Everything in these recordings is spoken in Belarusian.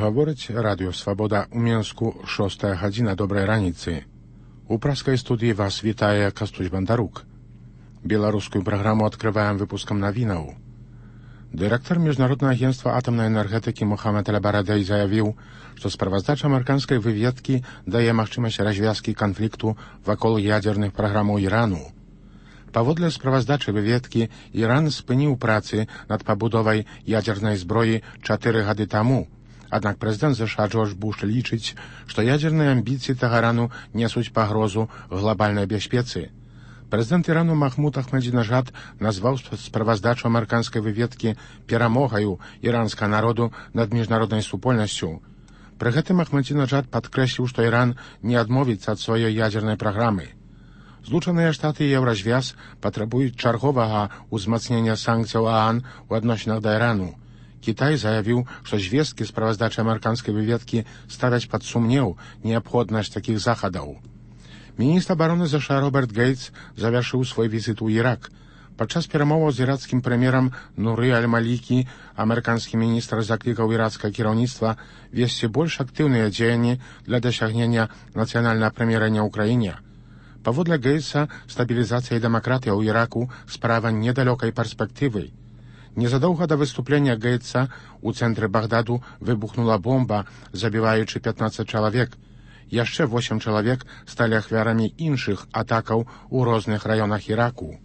Гаворыць радыё «Свабода» ў Менску, 6 гадзіна, добрай раніцы. У праскай студыі вас вітае Кастусь Бандарук. Беларускую праграму адкрываем выпускам навінаў. Дырэктар Міжнароднага агентства атамнай энергетыкі Мухаммад Аль-Барадэй заявіў, што справаздача амерыканскай выведкі дае магчымасць развязкі канфлікту вакол ядзерных праграмаў Ірану. Паводле справаздачы выведкі, Іран спыніў працы над пабудовай ядзернай зброі 4 гады таму. Аднак прэзідэнт США Джордж Буш лічыць, што ядзерныя амбіцыі Тэгарану несуць пагрозу глобальнай бяспецы. Прэзідэнт Ірану Махмуд Ахмадзінажад назваў справаздачу амерыканскай выведкі перамогаю іранскага народу над міжнароднай супольнасцю. Пры гэтым Ахмадзінажад падкрэсліў, што Іран не адмовіцца ад сваёй ядзернай праграмы. Злучаныя Штаты і Еўразвяз патрабуюць чарговага ўзмацнення санкцыяў ААН у адносінах да Ірану. Кітай заявіў, што звесткі справаздачы амерыканскай выведкі ставяць пад сумнеў неабходнасць такіх захадаў. Міністр абароны США Роберт Гейтс завяршыў свой візіт у Ірак. Падчас перамоваў з іракскім прэм'ерам Нуры Аль-Малікі амерыканскі міністр заклікаў іракскае кіраўніцтва весці больш актыўныя дзеянні для дасягнення нацыянальнага прымірэння ў краіне. Паводле Гейтса, стабілізацыя і дэмакратыя ў Іраку справа недалёкай перспектывы. Незадоўга да выступлення Гейтса у цэнтры Багдаду выбухнула бомба, забіваючы 15 чалавек. Яшчэ 8 чалавек сталі ахвярамі іншых атакаў у розных раёнах Іраку.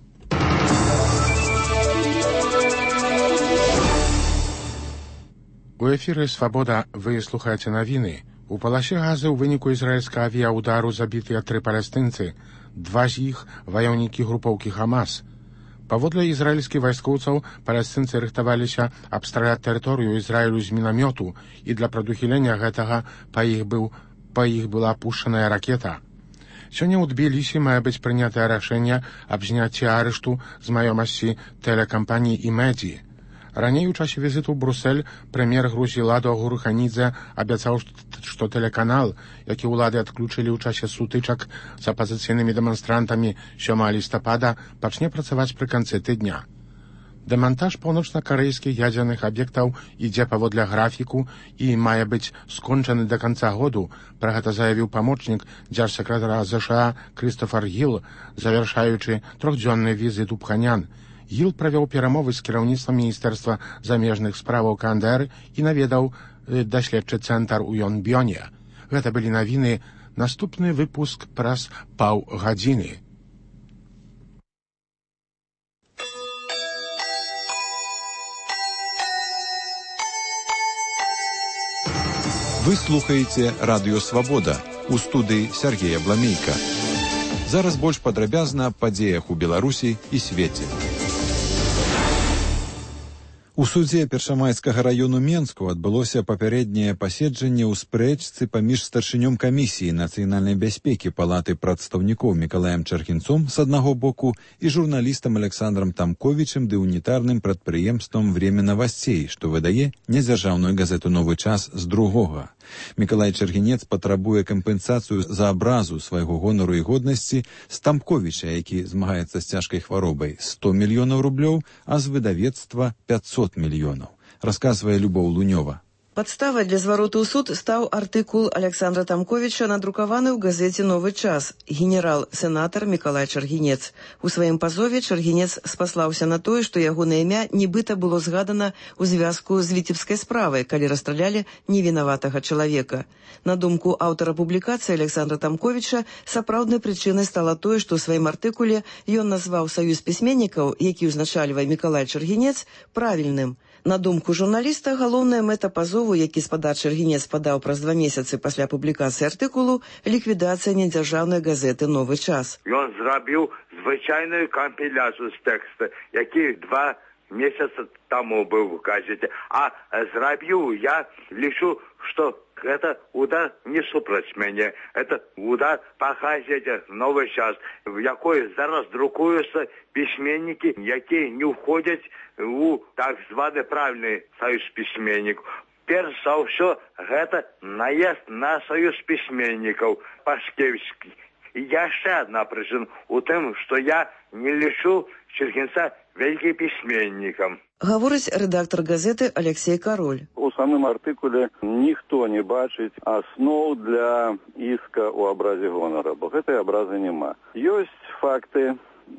У эфіры «Свабода» вы слухаеце навіны. У паласе Газы ў выніку ізраільскага авіяудару забітыя 3 палестынцы, 2 з іх ваяўнікі групоўкі Хамас. Паводле ізраільскіх вайскоўцаў, палестынцы рыхтаваліся абстраляць тэрыторыю Ізраілю з мінамёту, і для прадухілення гэтага па іх была пушчаная ракета. Сёння ў Тбілісі мае быць прынятае рашэнне аб зняцці арышту з маёмасці тэлекампаніі «Імедзі». Раней у часе візіту ў Брусэль прэм'ер Грузіі Ладо Гуруханідзе абяцаў, што тэлеканал, які ўлады адключылі ў часе сутычак з апазіцыйнымі дэманстрантамі 7 лістапада, пачне працаваць пры канцы тыдня. Дэмантаж паўночна-карэйскіх ядзерных аб'ектаў ідзе паводле графіку і мае быць скончаны да канца году. Пра гэта заявіў памочнік дзяржсакратара США Крыстофар Гіл, завяршаючы 3-дзённы візіт у Пханян. Гіл правёў перамовы з кіраўніцтвам Міністэрства замежных справаў КНДР і наведаў даследчы цэнтр у Йонбёне. Гэта былі навіны. Наступны выпуск праз паўгадзіны. Вы слухаеце радыё «Свабода». У студыі Сергея Бламейка. Зараз больш падрабязна аб падзеях у Беларусі і свеце. У судзе Першамайскага раёну Менску адбылося папярэдняе паседжанне ў спрэчцы паміж старшынём камісіі нацыянальнай бяспекі Палаты прадстаўнікоў Мікалаем Чаргінцом з аднаго боку і журналістам Александрам Тамковічам ды унітарным прадпрыемствам «Время новостей», што выдае нядзяржаўную газету «Новы час» з другога. Мікалай Чаргінец патрабуе кампенсацыю за абразу свайго гонару і годнасці з Тамковіча, які змагаецца з цяжкай хваробай, 100 мільёнаў рублёў, а з выдавецтва 500 мільёнаў. Расказвае Любоў Лунёва. Падставай для звароту ў суд стаў артыкул Александра Тамковіча, надрукаваны ў газеце «Новы час». Генерал-сенатар Мікалай Чаргінец. У сваім пазове Чаргінец спаслаўся на тое, што ягонае імя нібыта было згадана ў звязку з віцебскай справай, калі расстралялі невінаватага чалавека. На думку аўтара публікацыі Александра Тамковіча, сапраўднай прычынай стала тое, што ў сваім артыкуле ён назваў саюз пісьменнікаў, які ўзначальвае Мікалай Чаргінец, правільным. На думку журналіста, галоўная мэта пазову, які з-пад Чаргінец падаў праз 2 месяцы пасля публікацыі артыкулу, ліквідацыя недзяржаўнай газеты «Новы час». Ён зрабіў звычайную кампіляцыю з тэкста, які 2 месяцы таму быў у газеце. А зрабіў, я лічу, што гэта удар не супраць мяне. Это удар па газеце «Новы час», в якой зараз друкуюцца пісьменнікі, якія не ўходзяць у так званы правільны саюз пісьменнікаў. Перш за ўсё, гэта наезд на саюз пісьменнікаў Пашкевічскі. І яшчэ адна прычына у тым, што я не лічу Чаргінца вялікім пісьменнікам. Гаворыць рэдактар газеты Алексей Кароль. У самым артыкуле ніхто не бачыць асноў для іска ў абразе гонара, бо гэтай абразы няма. Ёсць факты,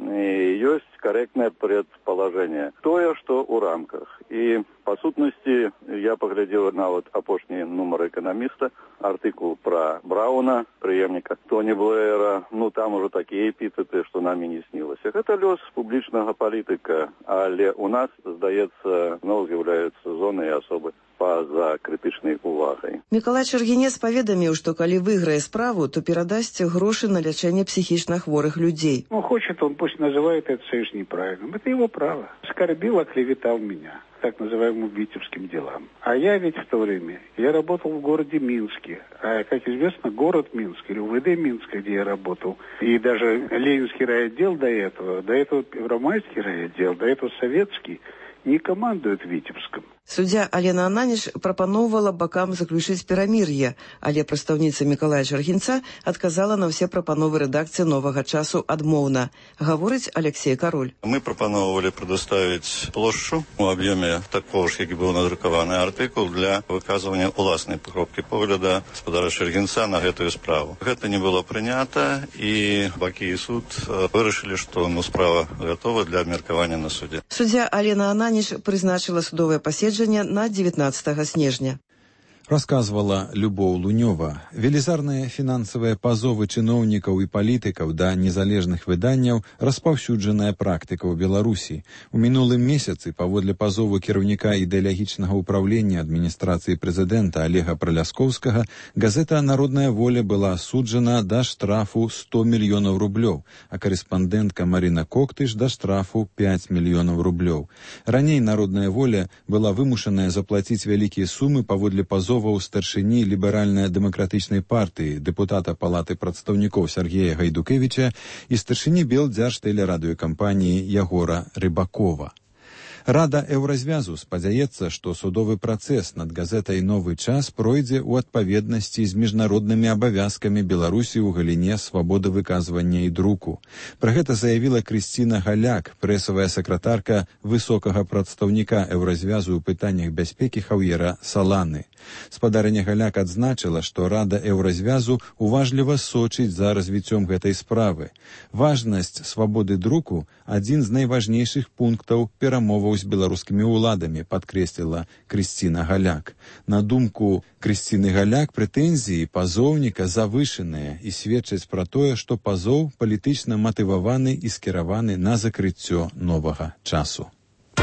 ёсць корректное предположение. Тое, что у рамках. И, по сутности, я поглядел на вот апошний номер «Экономиста», артикул про Брауна, преемника Тони Блэра. Ну, там уже такие эпитеты, что нам и не снилось. Это лёс публичного политика, але у нас, здаецца, зноў з'яўляюцца зоны и особы па-за крытычнай увагай. Мікалай Чаргінец паведаміў, што калі выйграе справу, то перадасць грошы на лячэнне психично хворых людей. Ну, хочет он, пусть называет это совершенно неправильным. Это его право. Оскорбил, оклеветал меня так называемым витебским делам. А я ведь в то время, я работал в городе Минске. А, как известно, город Минск, или УВД Минска, где я работал, и даже Ленинский райотдел до этого Первомайский райотдел, до этого Советский, не командуют Витебском. Суддзя Алена Ананіч прапаноўвала бакам заключыць перамір'е, але прадстаўніца Мікалая Чаргінца адказала на ўсе прапановы рэдакцыі «Новага часу» адмоўна. Гаворыць Алексей Кароль. Мы прапановывали предоставить плошчу у объеме такого ж, як был надрукаваны артыкул для выказывания уласнай кропкі погляда гаспадара Чаргінца на гэтую справу. Гэта не было прынята, і бакі і суд вырашылі, што справа готова для абмеркавання на суде. Суддзя Алена Ананіч прызначыла судовае паседжанне на 19 снежня. Рассказывала Любоў Лунёва. Велізарныя фінансавыя пазовы чыноўнікаў і палітыкаў да незалежных выданняў распаўсюджаная практыка ў Беларусі. У мінулым месяцы, паводле пазову кіраўніка ідэалагічнага ўправлення адміністрацыі прэзідэнта Олега Праляскоўскага, газета «Народная воля» была асуджана да штрафу 100 мільёнаў рублёў, а корэспандэнтка Марина Коктыш да штрафу 5 мільёнаў рублёў. Раней «Народная воля» была вымушаная заплаціць вялікія сумы паводле пазову у старшыні ліберальна-дэмакратычнай партыі, дэпутата палаты прадстаўнікоў Сергея Гайдукевіча і старшыні Белдзяржтэлерадыёкампаніі Ягора Рыбакова. Рада Еўразвязу спадзяецца, што судовы працэс над газетай «Новы час» пройдзе ў адпаведнасці з міжнароднымі абавязкамі Беларусі ў галіне свабоды выказвання і друку. Пра гэта заявіла Крысціна Галяк, прэсавая сакратарка высокага прадстаўніка Еўразвязу ў пытаннях бяспекі Хаўера Саланы. Спадарыня Галяк адзначыла, што Рада Еўразвязу уважліва сочыць за развіццём гэтай справы. Важнасць свабоды друку – адзін з найважнейшых пунктаў перамоваў з беларускімі ўладамі, падкрэсліла Крысціна Галяк. На думку Крысціны Галяк, прэтэнзіі пазоўніка завышаныя і сведчаць пра тое, што пазоў палітычна матываваны і скіраваны на закрыццё новага часу.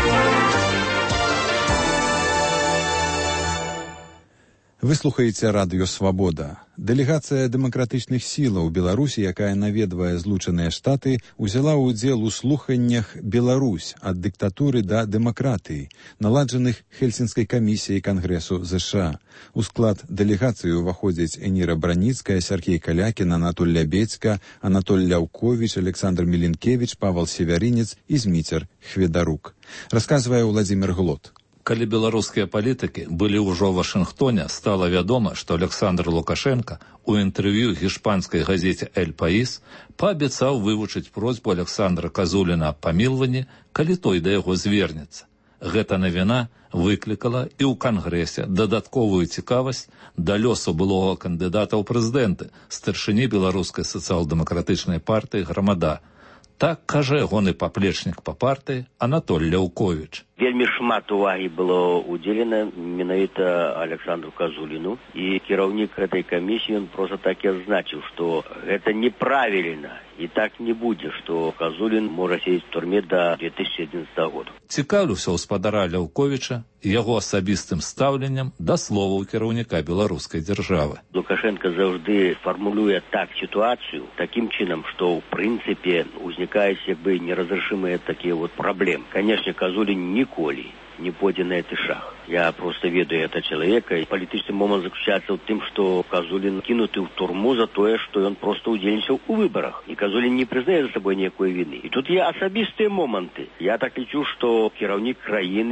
Вы слухаеце радыё «Свабода». Дэлегацыя дэмакратычных сілаў Беларусі, якая наведвае Злучаныя Штаты, узяла ўдзел у слуханнях «Беларусь. Ад дыктатуры да дэмакратыі», наладжаных Хельсінскай камісіяй Кангрэсу ЗША. У склад дэлегацыі ўваходзяць Эніра Браніцкая, Сяргей Калякін, Анатоль Лябедзька, Анатоль Ляўковіч, Александр Міленкевіч, Павел Севярінец і Зміцер Хведарук. Расказвае Владзімір Глот. Калі беларускія палітыкі былі ўжо ў Вашынгтоне, стала вядома, што Александр Лукашенко у інтэрв'ю гішпанскай газеце «Эль Паís» паабяцаў вывучыць просьбу Александра Казуліна аб памілванні, калі той да яго звернецца. Гэта навіна выклікала і ў Кангрэсе дадатковую цікавасць да лёсу былога кандыдата ў прэзідэнты, старшыні беларускай сацыял-дэмакратычнай партыі «Грамада». Так кажа ягоны паплечнік па партыі Анатоль Ляўковіч. Вельмі шмат увагі было удзелена менавіта Александру Казуліну, і кіраўнік гэтай камісіі ён проста так і адзначыў, што гэта неправільна і так не будзе, што Казулін можа сидзець у турме да 2011 года. Цікаўлюся ў спадара Ляўковіча і яго асабістым стаўленнем да словаў кіраўніка беларускай дзяржавы. Лукашенко заўжды фармулюе так сітуацыю такім чынам, што ў прынцыпе узнікаюць як бы неразрешимыя такія вот праблемы. Конечно, Казулін ніколі не пойдзе на гэты шаг. Я просто ведаю этого человека. И политический момент заключается в том, что Казулин кинуты в турму за то, что он просто удзельнічаў у выборах. И Казулин не признает за собой никакой вины. И тут есть особистые моменты. Я так лічу, что кіраўнік краіны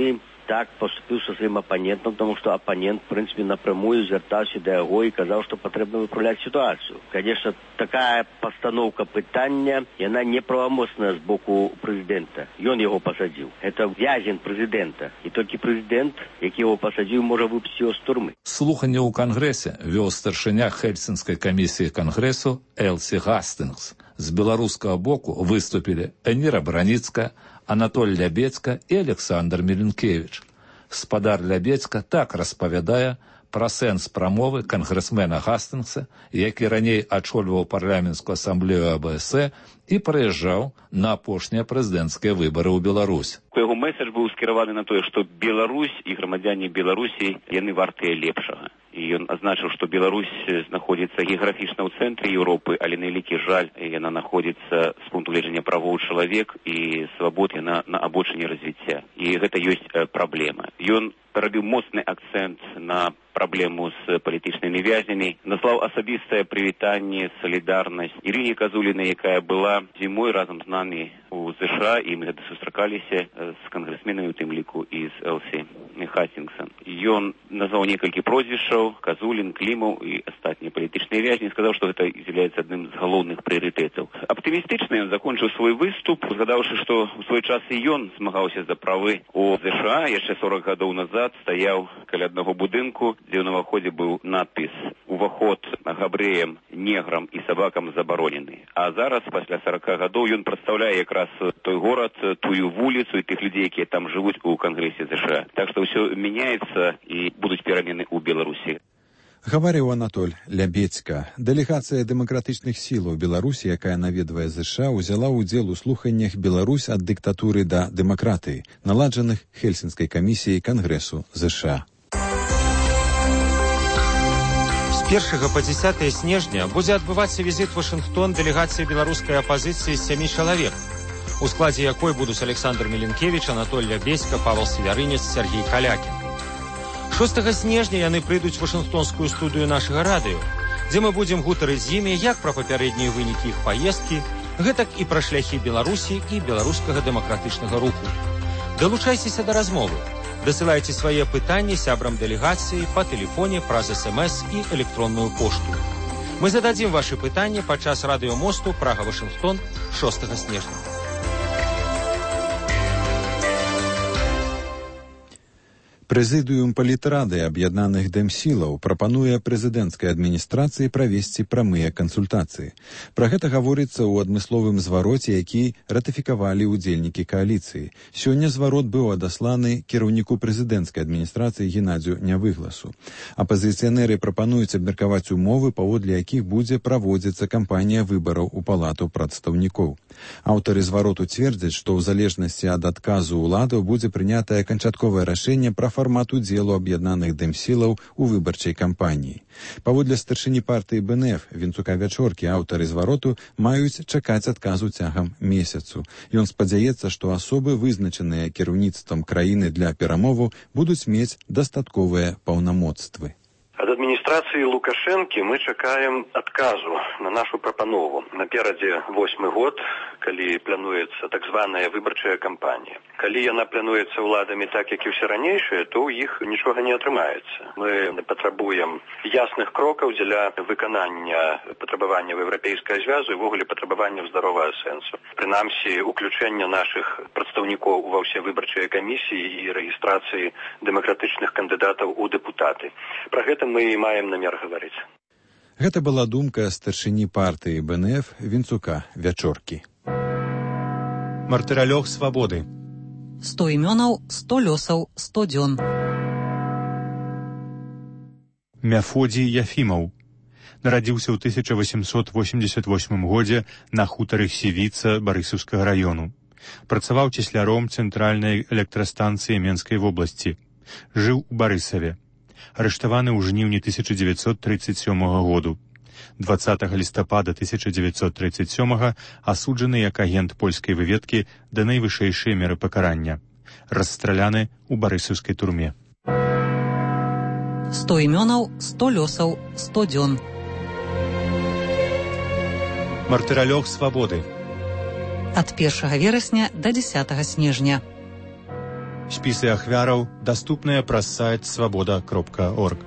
так поступил со своим оппонентом, потому что оппонент, в принципе, напрямую звертался до его и сказал, что потребно выправлять ситуацию. Конечно, такая постановка питания, и она неправомочна с боку президента. И он его посадил. Это вязень президента. И только президент, який его посадил, может выпустить его с тюрьмы. Слухання ў Кангрэсе вёў старшыня Хельсінскай камісіі Кангрэсу Элсі Гастынгс. З беларускага боку выступілі Эніра Браніцкая, Анатоль Лябецька і Александр Меленкевич. Спадар Лябецька так распавядае пра сэнс прамовы кангрэсмена Гастынгса, які раней ачольваў парламенцкую асамблею АБС і прыязджаў на апошнія прэзідэнцкія выбары ў Беларусь. Яго месседж быў скіраваны на тое, што Беларусь і грамадзяне Беларусі яны вартыя лепшага. І ён азначыў, што Беларусь знаходзіцца геаграфічна ў цэнтры Еўропы, але на вялікі жаль, яна знаходзіцца з пункту гледжання правоў чалавек і свабод, яна на абочыне развіцця. І гэта ёсць праблема. Ён рабіў моцны акцэнт на праблему з палітычнымі вязнямі, назваў асабістае прывітанне, салідарнасць Ірыне Казулінай, якая была зімой разам з намі у США, і мы гэта сустракаліся з кангрэсменамі, у тым ліку і з Элсі Гастынгсом. Ён назваў некалькі прозвішчаў, Казулін, Клімаў і астатнія палітычныя вязні, сказаў, што гэта з'яўляецца адным з галоўных прыярытэтаў. Аптымістычна ён закончыў свой выступ, згадаўшы, што ў свой час і ён змагаўся за правы у США, яшчэ 40 гадоў назад стаяў каля аднаго будынку, дзе ў ўваходзе быў надпіс «Уваход габрэям, неграм і сабакам забаронены». А зараз, пасля 40 гадоў, ён прадстаўляе якраз той горад, тую вуліцу і тых людзей, якія там жывуць у Кангрэсе США. Так што ўсё мяняецца і будуць перамены ў Беларусі. Гаварыў Анатоль Лябецька. Дэлегацыя дэмакратычных сілаў Беларусі, якая наведвае ЗША, узяла ўдзел у слуханнях «Беларусь ад дыктатуры да дэмакратыі», наладжаных Хельсінскай камісіяй Кангрэсу ЗША. З 1 па 10 снежня будзе адбывацца візіт у Вашынгтон дэлегацыі беларускай апазіцыі з 7 чалавек, у складзе якой будуць Александр Меленкевич, Анатоль Лябецька, Павел Севярынец, Сергей Калякін. 6 снежня яны прыйдуць у Вашынгтонскую студыю нашага радыё, дзе мы будзем гутарыць з імі як пра папярэднія вынікі іх паездкі, гэтак і пра шляхі Беларусі і беларускага дэмакратычнага руху. Далучайцеся да размовы. Дасылайце свае пытанні сябрам дэлегацыі па тэлефоне, праз СМС і электронную пошту. Мы зададзім вашы пытанні падчас радыёмосту Прага-Вашынгтон 6 снежня. Прэзідыум палітрады аб'яднаных дэмсілаў прапануе прэзідэнцкай адміністрацыі правесці прамыя кансультацыі. Пра гэта гаворыцца ў адмысловым звароце, які ратыфікавалі ўдзельнікі кааліцыі. Сёння зварот быў адасланы кіраўніку прэзідэнцкай адміністрацыі Геннадзю Нявыгласу. Апазіцыянеры прапануюць абмеркаваць умовы, паводле якіх будзе праводзіцца кампанія выбараў у палату прадстаўнікоў. Аўтары звароту цвердзяць, што ў залежнасці ад адказу ўладаў будзе прынятае канчатковае рашэнне пра фармат удзелу аб'яднаных дэмсілаў у выбарчай кампаніі. Паводле старшыні партыі БНФ Вінцука Вячоркі, аўтары звароту маюць чакаць адказу цягам месяцу. Ён спадзяецца, што асобы, вызначаныя кіраўніцтвам краіны для перамоваў, будуць мець дастатковыя паўнамоцтвы. Ад адміністрацыі Лукашэнкі мы чакаем адказу на нашу прапанову. Наперадзе 8-й год, калі плануецца так званая выбарчая кампанія. Калі яна плануецца ўладамі так, як і ўсе ранейшыя, то ў іх нічога не атрымаецца. Мы патрабуем ясных крокаў дзеля выканання патрабаванняў еўрапейскага звязу і ввогуле патрабаванняў здаровага сэнсу. Прынамсі, уключэння нашых прадстаўнікоў ва ўсе выбарчыя камісіі і рэгістрацыі дэмакратычных кандыдатаў у дэпутаты. Пра гэта мы і маем намер гаварыць. Гэта была думка старшыні партыі БНФ Вінцука Вячоркі. Мартыралёг свабоды. 100 імёнаў, 100 лёсаў, 100 дзён. Мяфодзій Яфімаў. Нарадзіўся ў 1888 годзе на хутары Сівіца Барысаўскага раёну. Працаваў цесляром цэнтральнай электрастанцыі Менскай вобласці. Жыў у Барысаве. Арыштаваны ў жніўні 1937 году. 20 лістапада 1937 асуджаны як агент польскай выведкі да найвышэйшай меры пакарання. Расстраляны ў барысаўскай турме. 100 імёнаў, 100 лёсаў, 100 дзён. Мартыралёг свабоды. Ад 1 верасня да 10 снежня. Спісы ахвяраў даступныя праз сайт свабода.орг.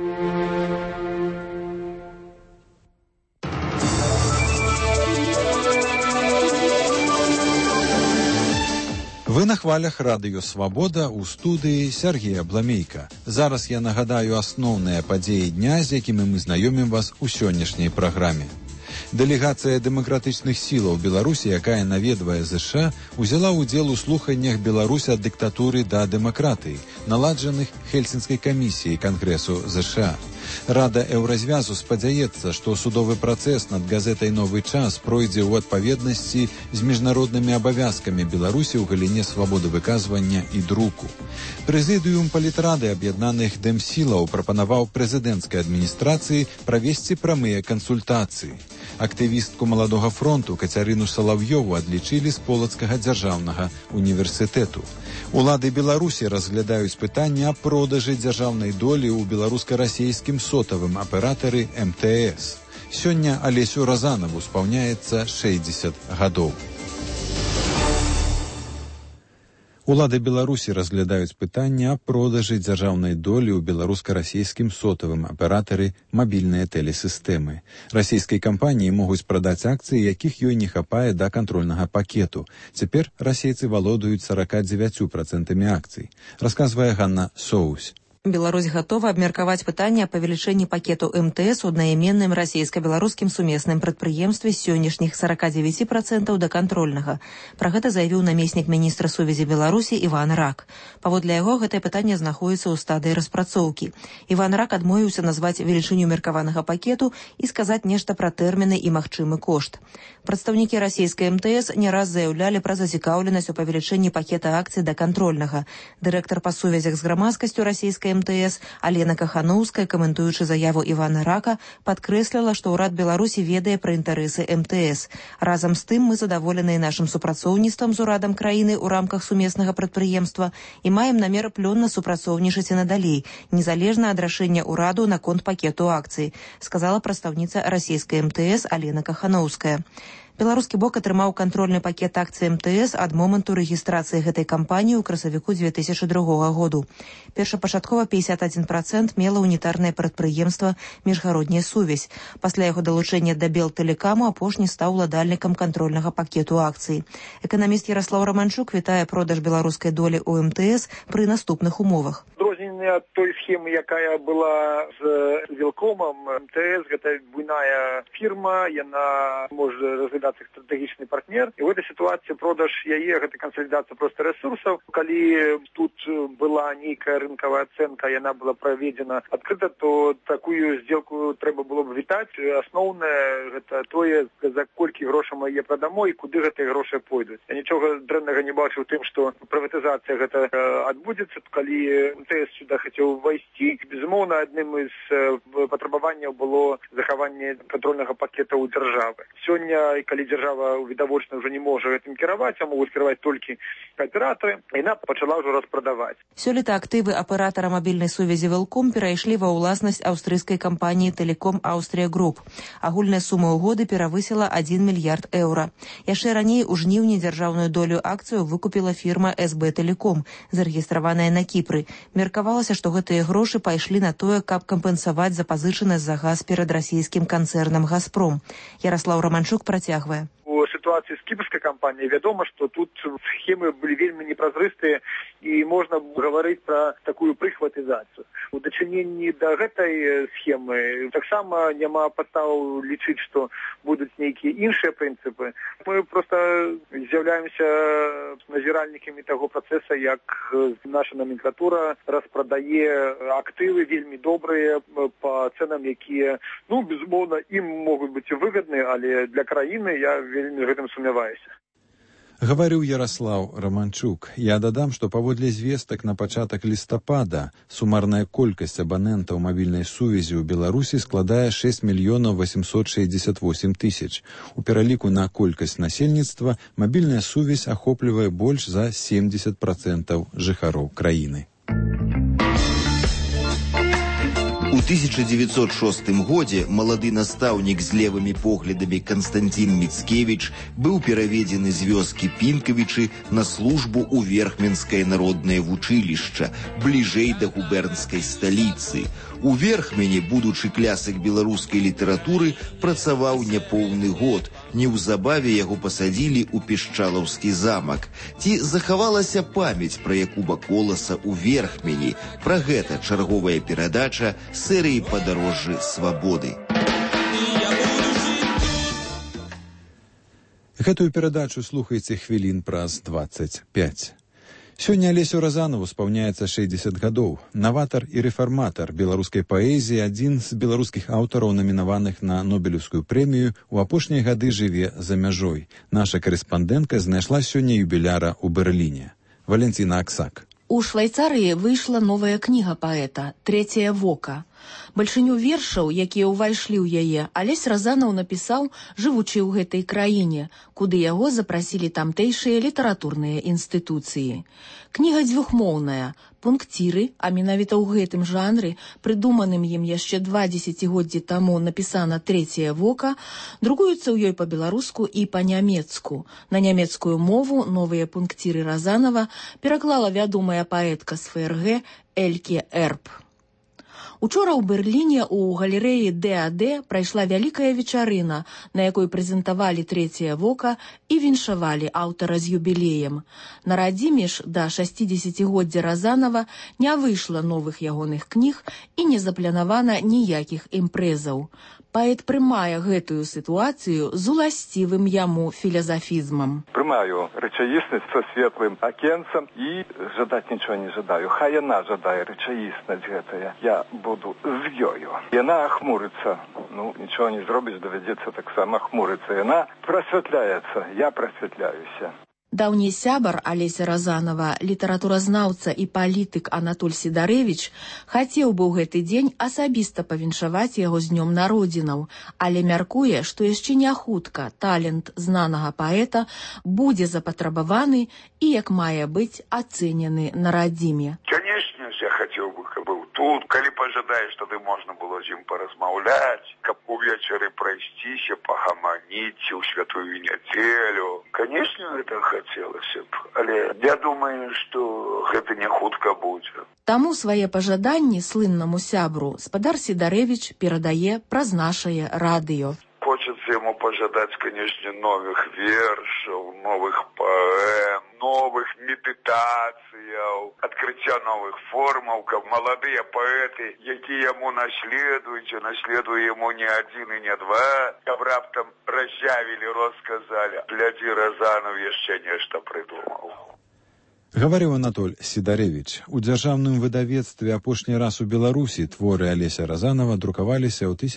Вы на хвалях радыё «Свабода» ў студыі Сергея Бламейка. Зараз я нагадаю асноўныя падзеі дня, з якімі мы знаёмім вас у сённяшняй праграме. Дэлегацыя дэмакратычных сілаў Беларусі, якая наведвае ЗША, узяла ўдзел у слуханнях «Беларусь ад дыктатуры да дэмакратыі», наладжаных Хельсінскай камісіяй Кангрэсу ЗША. Рада Еўразвязу спадзяецца, што судовы працэс над газетай «Новы час» пройдзе ў адпаведнасці з міжнароднымі абавязкамі Беларусі ў галіне свабоды выказвання і друку. Прэзідыум палітрады аб'яднаных дэмсілаў прапанаваў прэзідэнцкай адміністрацыі правесці прамыя кансультацыі. Актывістку Маладога фронту Кацярыну Салаўёву адлічылі з Полацкага дзяржаўнага універсітэту. Улады Беларусі разглядаюць пытанне аб продажы дзяржаўнай долі ў беларуска-расейскім сотавым аператары МТС. Сёння Алесю Разанаву спаўняецца 60 гадоў. Улады Беларусі разглядаюць пытанне аб продажы дзяржаўнай долі ў беларуска-расейскім сотавым аператары мабільныя тэлесістэмы. Расійскай кампаніі могуць прадаць акцыі, якіх ёй не хапае да кантрольнага пакету. Цяпер расейцы валодаюць 49% акцый. Расказвае Ганна Соусь. Беларусь гатова абмеркаваць пытанне аб павелічэнні пакету МТС у аднайменным расійска-беларускім сумесным прадпрыемстве з сённяшніх 49% да кантрольнага. Пра гэта заявіў намеснік міністра сувязі Беларусі Іван Рак. Паводле яго, гэтае пытанне знаходзіцца ў стадыі распрацоўкі. Іван Рак адмовіўся назваць велічыню меркаванага пакету і сказаць нешта пра тэрміны і магчымы кошт. Прадстаўнікі расійскай МТС не раз заяўлялі пра зацікаўленасць у павелічэнні пакета акцый да кантрольнага. Дырэктар па сувязях з грамадскасцю расійскай МТС Алена Кахановская, каментуючы заяву Івана Рака, падкрэсліла, што ўрад Беларусі ведае пра інтарэсы МТС. Разам з тым мы задаволеныя нашым супрацоўніцтвам з урадам краіны ў рамках сумеснага прадпрыемства і маем намер плённа супрацоўнічаць і надалей, незалежна ад рашэння ўраду наконт пакету акцый, сказала прадстаўніца расійскай МТС Алена Кахановская. Беларускі бок атрымаў кантрольны пакет акцый МТС ад моманту рэгістрацыі гэтай кампаніі ў красавіку 2002 году. Першапачаткова 51% мела унітарнае прадпрыемства «Міжгародняя сувязь». Пасля яго далучэння да Белтэлекаму апошні стаў уладальнікам кантрольнага пакету акцый. Эканаміст Яраслаў Романчук вітае продаж беларускай долі ў МТС пры наступных умовах. Адрозненне ад той схемы, якая была з Велкомом, МТС гэта буйная фірма, яна можа разглядаць стратэгічны партнер. І ў этой сітуацыі продаж яе гэта кансалідацыя проста рэсурсаў. Калі тут была нейкая рынкавая ацэнка, яна была праведзена адкрыта, то такую здзелку трэба было б вітаць. Асноўнае гэта тое, за колькі грошай мы яе прадамо і куды гэтыя грошы пойдуць. Я нічога дрэннага не бачу ў тым, што прыватызацыя гэта адбудзецца, калі МТС сюда хацеў увайсці. Безумоўна, адным з патрабаванняў было захаванне кантрольнага пакета ў дзяржавы. Сёння, калі дзяржава відавочна ўжо не можа гэтым кіраваць, а могуць кіраваць толькі аператары, яна пачала ўжо распрадаваць. Сёлета актывы аператара мабільнай сувязі Велком перайшлі ва ўласнасць аўстрыйскай кампаніі Телеком Аўстрія Груп. Агульная сума угоды перавысіла 1 мільярд еўра. Яшчэ раней у жніўні дзяржаўную долю акцыю выкупіла фірма СБ Телеком, зарэгістраваная на Кіпры. Меркавалася, што гэтыя грошы пайшлі на тое, каб кампенсаваць запазычанасць за газ перад расійскім канцэрнам «Газпром». Яраслаў Романчук працягвае. У сітуацыі з кіпрскай кампаніяй вядома, што тут схемы былі вельмі непразрыстыя і можна гаварыць пра такую прыхватызацыю. У дачыненні да гэтай схемы таксама няма падстаў лічыць, што будуць нейкія іншыя прынцыпы. Мы проста з'яўляемся назіральнікамі таго працэса, як наша номенклатура распрадае актывы вельмі добрыя па цэнам, якія, безумоўна, ім могуць быць выгадныя, але для краіны я вельмі гэтым сумняваюся. Гаварыў Яраслаў Романчук. Я дадам, што паводле звестак на пачатак лістапада сумарная колькасць абанентаў мабільнай сувязі ў Беларусі складае 6 мільёнаў 868 тысяч. У пераліку на колькасць насельніцтва мабільная сувязь ахоплівае больш за 70% жыхароў краіны. У 1906 годзе малады настаўнік з левымі поглядамі Константин Мицкевич быў пераведзены з вёскі Пінкавічы на службу ў Верхменскае народнае вучылішча, бліжэй да губернскай сталіцы. У Верхмені, будучы клясак беларускай літаратуры, працаваў няпоўны год. Неўзабаве яго пасадзілі ў Пішчалаўскі замак. Ці захавалася памяць пра Якуба Коласа ў Верхмені? Пра гэта чарговая перадача серыі «Падарожжы свабоды». Гэтую перадачу слухайце хвілін праз 25. Сёння Алесю Разанову спаўняецца 60 гадоў. Наватар і рэфарматар беларускай паэзіі, адзін з беларускіх аўтараў, намінаваных на Нобелеўскую прэмію, у апошнія гады жыве за мяжой. Наша карэспандэнтка знайшла сёння юбіляра ў Берліне. Валентина Аксак. У Швайцарыі выйшла новая кніга паэта «Трэцяе вока». Бальшыню вершаў, якія ўвайшлі ў яе, Алесь Разанаў напісаў, жывучы ў гэтай краіне, куды яго запрасілі тамтэйшыя літаратурныя інстытуцыі. Кніга дзвюхмоўная, пункціры, а менавіта ў гэтым жанры, прыдуманым ім яшчэ 2 дзесяцігоддзі таму напісана «Трэцяе вока», друкуюцца ў ёй па-беларуску і па-нямецку. На нямецкую мову новыя пункціры Разанава пераклала вядомая паэтка з ФРГ Эльке Эрб. Учора ў Берліне ў галерэі ДАД прайшла вялікая вечарына, на якой прэзентавалі «Трэцяе вока» і віншавалі аўтара з юбілеем. На радзіме ж да 60-годдзя Разанава не выйшла новых ягоных кніг і не запланавана ніякіх імпрэзаў. Паэт прымае гэтую сітуацыю з уласцівым яму філазафізмам. Прымаю рэчаіснасць са светлым акенцам і жадаць нічого не жадаю. Хай яна жадае рэчаіснасць гэтая. Я буду з ёю. Яна ахмурыцца. Нічого не зробіць, давядзецца таксама ахмурыцца. Яна прасвятляецца. Я прасвятляюся. Даўні сябар Алеся Разанова, літаратуразнаўца і палітык Анатоль Сідарэвіч, хацеў бы ў гэты дзень асабіста павіншаваць яго з днём народзінаў, але мяркуе, што яшчэ не хутка талент знанага паэта будзе запатрабаваны і, як мае быць, ацэнены на радзіме. Конечно, я хацеў бы, каб быў тут, калі пажадаеш, тады можна было з ім паразмаўляць, каб увечары прайсціся, пагаманіць у святую нядзелю. Конечно, это хотелось б, але я думаю, што гэта не хутка будзе. Таму свае пажаданні слыннаму сябру спадар Сідарэвіч перадае праз нашае радыё. Хочется ему пожадать, конечно, новых вершаў, новых поэм, новых медитаций, открытия новых формаў, каб маладыя паэты, якія яму наследуюць, а наследуе ему не один и не два, каб раптам разъявили, рассказали. Гляди, Разанов яшчэ нешта придумал. Гаварыў Анатоль Сідарэвіч. У дзяржаўным выдавецтве апошні раз у Беларусі творы Алеся Разанова друкаваліся ў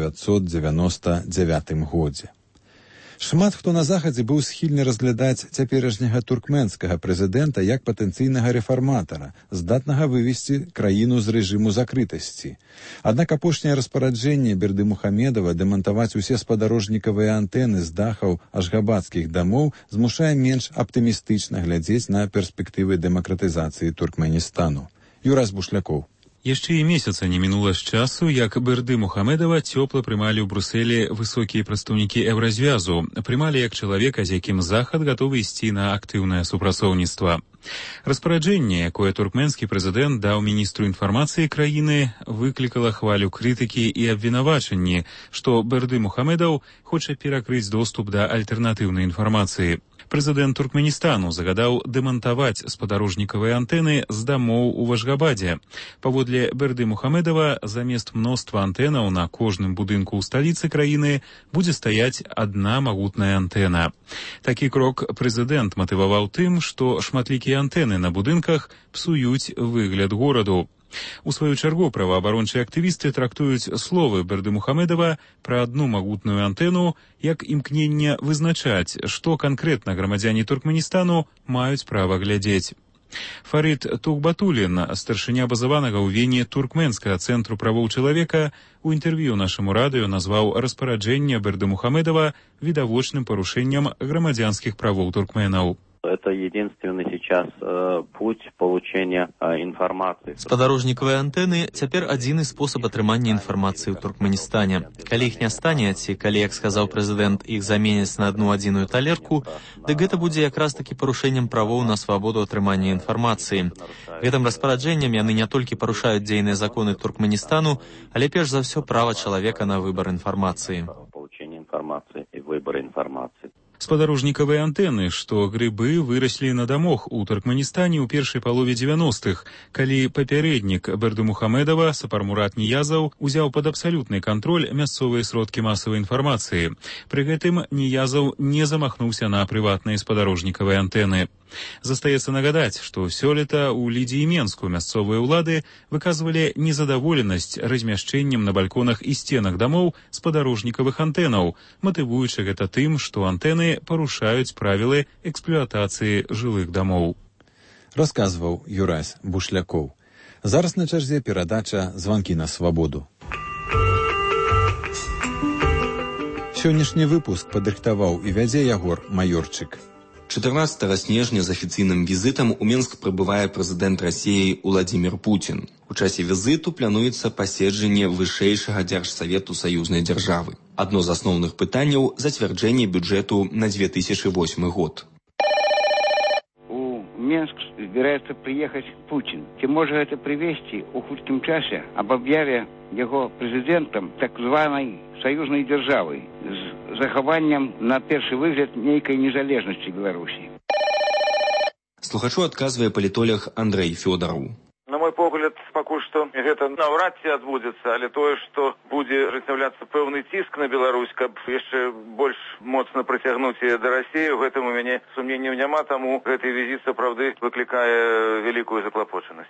1999 годзе. Шмат хто на захадзе быў схільны разглядаць цяперашняга туркменскага прэзідэнта як патэнцыйнага рэфарматара, здатнага вывесці краіну з рэжыму закрытасці. Аднак апошняе распараджэнне Бердымухамедова дэмантаваць усе спадарожнікавыя антэны з дахаў ашгабадскіх дамоў змушае менш аптымістычна глядзець на перспектывы дэмакратызацыі Туркменістану. Юрас Бушлякоў. Яшчэ і месяца не мінула з часу, як Бердымухамедова цёпла прымалі ў Брусэлі высокія прадстаўнікі Еўразвязу, прымалі як чалавека, з якім Захад гатовы ісці на актыўнае супрацоўніцтва. Распараджэнне, якое туркменскі прэзідэнт даў міністру інфармацыі краіны, выклікала хвалю крытыкі і абвінавачанні, што Бердымухамедаў хоча перакрыць доступ да альтэрнатыўнай інфармацыі. Прэзідэнт Туркменістану загадаў дэмантаваць спадарожнікавыя антэны з дамоў у Ашгабадзе. Паводле Бердымухамедова, замест мноства антэнаў на кожным будынку ў сталіцы краіны будзе стаяць адна магутная антэна. Такі крок прэзідэнт матываваў тым, што шматлікія антэны на будынках псуюць выгляд гораду. У сваю чаргу праваабарончыя актывісты трактуюць словы Бердымухамедова пра адну магутную антэну як імкненне вызначаць, што канкрэтна грамадзяне Туркменістану маюць права глядзець. Фарид Тухбатулин, старшыня базаванага ў Вене туркменскага цэнтру правоў чалавека, у інтэрв'ю нашаму радыё назваў распараджэнне Бердымухамедова відавочным парушэннем грамадзянскіх правоў туркменаў. Это единственный сейчас путь получения информации. Спадарожнікавыя антэны цяпер адзіны спосаб атрымання інфармацыі ў Туркменістане. Калі іх не стане, ці калі, як сказаў прэзідэнт, іх заменяць на одну адзіную талерку, дык гэта будзе якраз такі парушэннем правоў на свабоду атрымання інфармацыі. Гэтым распараджэннем яны не толькі парушаюць дзейныя законы Туркменістану, але перш за ўсё права чалавека на выбар інфармацыі. Получение информации и выбор информации. Спадарожнікавыя антэны, што грыбы выраслі на дамах у Туркменістане ў першай палове 90-х, калі папярэднік Бердымухамедова Сапармурат Ниязаў узяў пад абсалютны кантроль мясцовыя сродкі масавай інфармацыі. Пры гэтым Ниязаў не замахнуўся на прыватныя спадарожнікавыя антэны. Застаецца нагадаць, што сёлета ў Лідзі і Менску мясцовыя ўлады выказвалі незадаволенасць размяшчэннем на балконах і сценах дамоў спадарожнікавых antэнаў, матывуючы гэта тым, што антэны парушаюць правілы эксплуатацыі жылых дамоў. Расказваў Юрась Бушлякоў. Зараз на чарзе перадача «Званкі на свабоду». Сённяшні выпуск падрыхтаваў і вядзе Ягор Маёрчык. 14 снежня з афіцыйным візітам у Менск прыбывае прэзідэнт Расіі Уладзімір Пуцін. У часе візіту плануецца паседжанне вышэйшага дзяржсавету саюзнай дзяржавы. Адно з асноўных пытанняў – зацвярджэнне бюджэту на 2008 год. У Менск збіраецца прыехаць Пуцін. Ці можа гэта прывесці ў хуткім часе аб аб'яве яго прэзідэнтам так званай саюзнай дзяржавы з захаваннем на першы выгляд нейкай незалежнасці Беларусі. Слухачу адказвае палітолог Андрэй Фёдараў. На мой погляд, пакуль што гэта наўрад ці адбудзецца, але тое, што будзе ажыццяўляцца пэўны ціск на Беларусь, каб яшчэ больш моцна прыцягнуць яе да Расіі, у гэтым у мяне сумненняў няма, таму гэты візіт сапраўды выклікае вялікую заклапочанасць.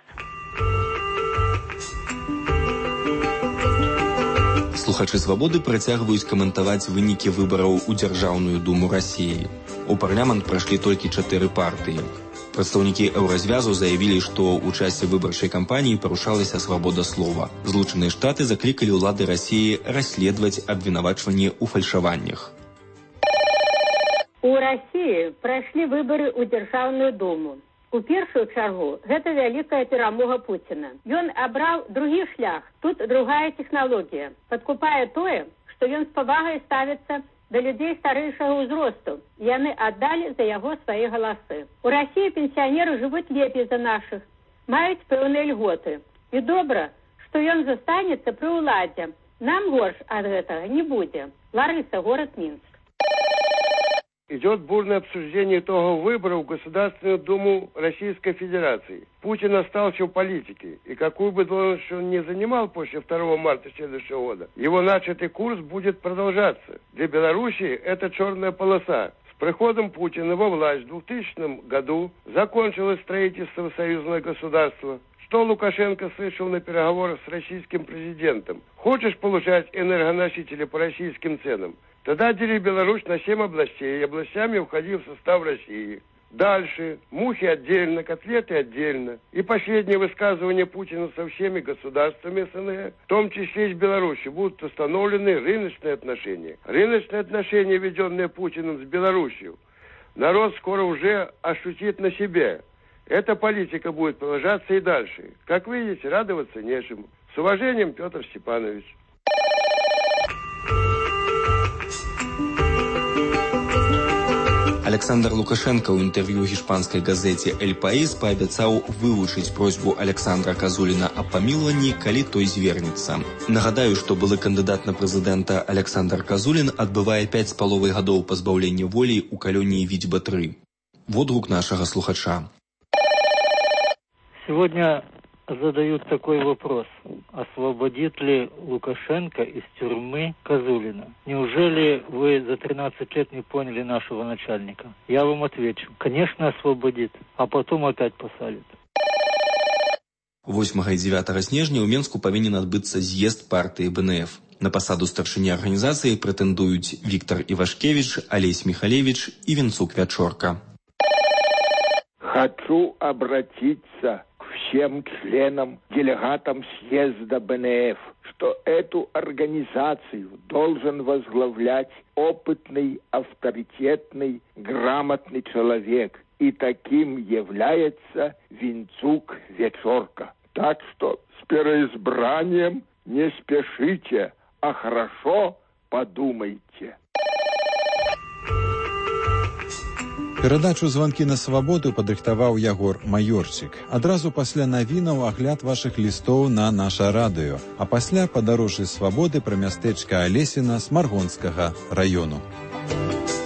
Слухачы «Свабоды» працягваюць каментаваць вынікі выбараў у Дзяржаўную думу Расіі. У парламент прайшлі толькі 4 партыі. Прадстаўнікі Еўразвязу заявілі, што ў часе выбарчай кампаніі парушалася свабода слова. Злучаныя Штаты заклікалі ўлады Расіі расследаваць абвінавачванні ў фальшаваннях. У Расіі прайшлі выбары ў Дзяржаўную думу. У першую чаргу гэта вялікая перамога Пуціна. Ён абраў другі шлях. Тут другая тэхналогія. Падкупае тое, што ён з павагай ставіцца да людзей старэйшага ўзросту. Яны аддалі за яго свае галасы. У Расіі пенсіянеры жывуць лепей за нашых, маюць пэўныя льготы. І добра, што ён застанецца пры ўладзе. Нам горш ад гэтага не будзе. Ларыса, город Минск. Идет бурное обсуждение итогов выборов в Государственную Думу Российской Федерации. Путин остался в политике, и какую бы должность он ни занимал после 2 марта следующего года, его начатый курс будет продолжаться. Для Белоруссии это черная полоса. С приходом Путина во власть в 2000 году закончилось строительство союзного государства. Что Лукашенко слышал на переговорах с российским президентом? Хочешь получать энергоносители по российским ценам? Тогда дели Беларусь на 7 областей, и областями входи в состав России. Дальше. Мухи отдельно, котлеты отдельно. И последнее высказывание Путина со всеми государствами СНГ, в том числе и с Беларусью, будут установлены рыночные отношения. Рыночные отношения, введенные Путиным с Беларусью, народ скоро уже ощутит на себе. Эта политика будет продолжаться и дальше. Как видите, радоваться нечему. С уважением, Петр Степанович. Александр Лукашенко ў інтэрв'ю гішпанскай газеце «Эль Паís» паабяцаў вывучыць просьбу Александра Казуліна аб памілаванні, калі той звернецца. Нагадаю, што былы кандыдат на прэзідэнта Александр Казулін адбывае 5,5 гадоў пазбаўлення волі ў калоніі Вітьба-3. Водгук нашага слухача. Сегодня задают такой вопрос. Освободит ли Лукашенко из тюрьмы Казулина? Неужели вы за 13 лет не поняли нашего начальника? Я вам отвечу. Конечно, освободит, а потом опять посадит. 8 і 9 снежня ў Менску павінен адбыцца з'езд партыі БНФ. На пасаду старшыні арганізацыі прэтэндуюць Віктор Івашкевіч, Алесь Михалевич и Венцук Вячорка. Хочу обратиться к всем членам, делегатам съезда БНФ, что эту организацию должен возглавлять опытный, авторитетный, грамотный человек, И таким является Винцук Вечорка. Так что с переизбранием не спешите, а хорошо подумайте. Перадачу «Званкі на свабоду» падрыхтаваў Ягор Маёрчык. Адразу пасля навінаў агляд вашых лістоў на наша радыё, а пасля падарожжы свабоды пра мястэчка Алесіна з Маргонскага раёну.